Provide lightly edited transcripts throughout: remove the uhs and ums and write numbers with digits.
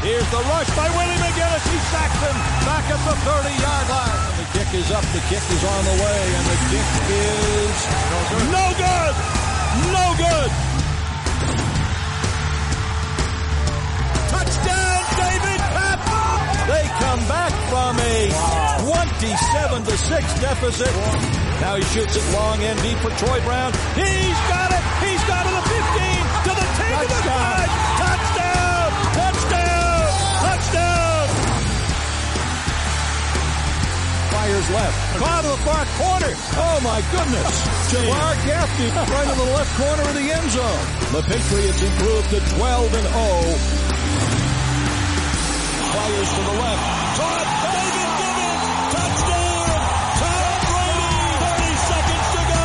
Here's the rush by Willie McGinnis. He sacks him back at the 30-yard line. And the kick is up. The kick is on the way. And the kick is no good. No good. Touchdown, David Papp. They come back from a 27-6 deficit. Now he shoots it long and deep for Troy Brown. He's got it. He's got it to the 15, to the 10, to the 5. Touchdown. Touchdown. Touchdown. Fires left. Caught in the far corner. Oh, my goodness. Jabbar Gaffney right in the left corner of the end zone. The Patriots improved to 12-0. Fires to the left. Caught. David Gibbons. Touchdown. Tom Brady. 30 seconds to go.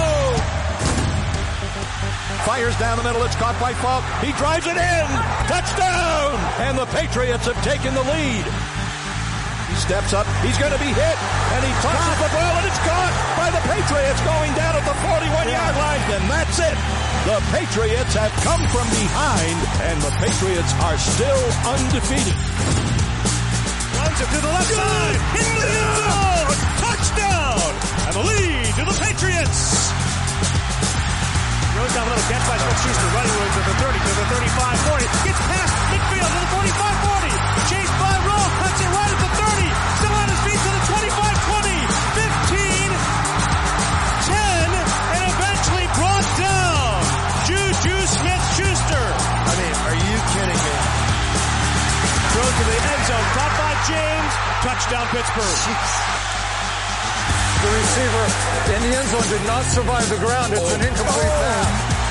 Fires down the middle. It's caught by Falk. He drives it in. Touchdown. And the Patriots have taken the lead. He steps up. He's going to be hit. And he tosses the ball, and it's caught by the Patriots going down at the 41-yard line. And that's it. The Patriots have come from behind, and the Patriots are still undefeated. Runs it to the left side. Into the end zone. Touchdown. And the lead to the Patriots. Throws down a little catch by Smith-Schuster. Running room to the 30, to the 35-40. Gets past midfield to the 45-40. Chased by Rowe. Cuts it right at the 30. Still on his feet to the 25-20. 15. 10. And eventually brought down. Juju Smith-Schuster. I mean, are you kidding me? Throws to the end zone. Caught by James. Touchdown Pittsburgh. Jeez. The receiver in the end zone did not survive the ground. It's an incomplete pass.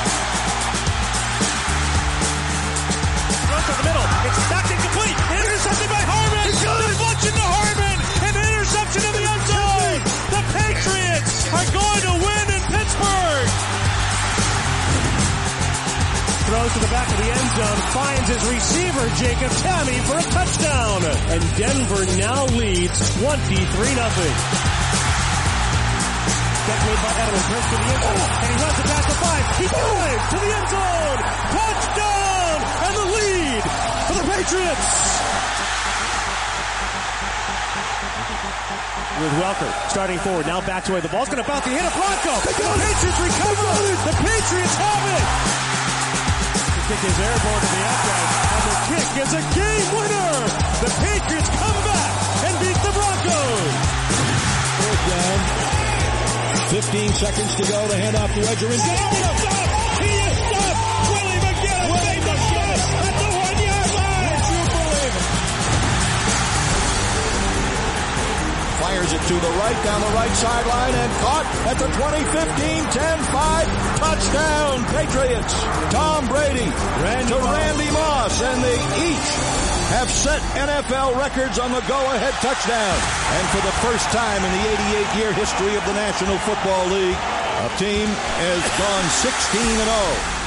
Runs to the middle. It's knocked incomplete. Intercepted by Harmon. Deflection to Harmon. And an interception in the end zone. The Patriots are going to win in Pittsburgh. Throws to the back of the end zone. Finds his receiver, Jacob Tamme, for a touchdown. And Denver now leads 23-0. Catch made by Edwards, brings to the end zone, and he runs it past the 5. He dives to the end zone. Touchdown! And the lead for the Patriots. With Welker starting forward, now back to where the ball's going to bounce. He hit a Bronco. The Patriots recover. The Patriots have it. The kick is airborne to the outside, and the kick is a game winner. The Patriots come back and beat the Broncos. Third down. 15 seconds to go. The handoff to Edgerrin. He is stopped. Willie McGinnis made the shot at the 1-yard line. Would you believe it? Fires it to the right, down the right sideline, and caught at the 20, 15, 10, 5. Touchdown, Patriots. Tom Brady to Randy Moss, and they each have set NFL records on the go-ahead touchdown. And for the first time in the 88-year history of the National Football League, a team has gone 16-0.